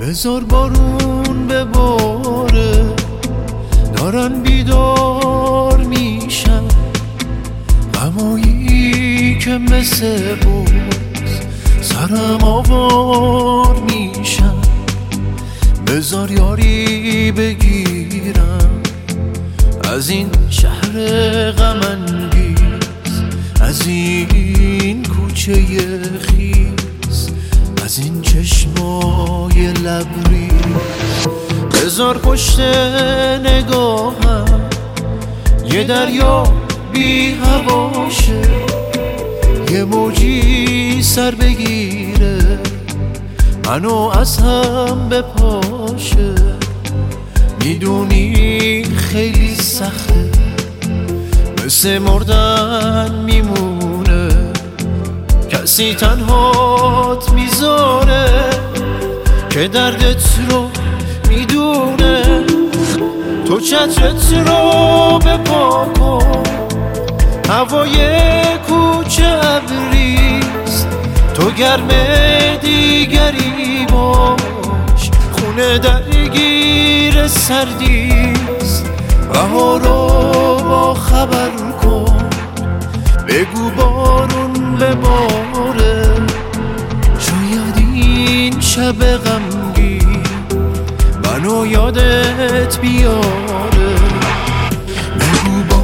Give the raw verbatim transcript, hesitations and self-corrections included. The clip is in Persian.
بذار بارون بباره، دارن بیدار میشن، غمایی که مثل بوز سرم آوار میشن. بذار یاری بگیرم از این شهر غم انگیز، از این کوچه خیس، از این چشمای لبریز. بذار پشت نگاهم یه دریا بی هواشه، یه موجی سر بگیره منو از هم بپاشه. میدونی خیلی سخته، مثل مردن میمونه، کسی تنهات میذاره که دردت رو میدونه. تو چترت رو بپا کن، هوای کوچه ابریست، تو گرم دیگری باش، خونه درگیر سردیست. بهارو با خبر کن، بگو بارون بباره، شاید این شب غمگین منو یادت بیاره. بگو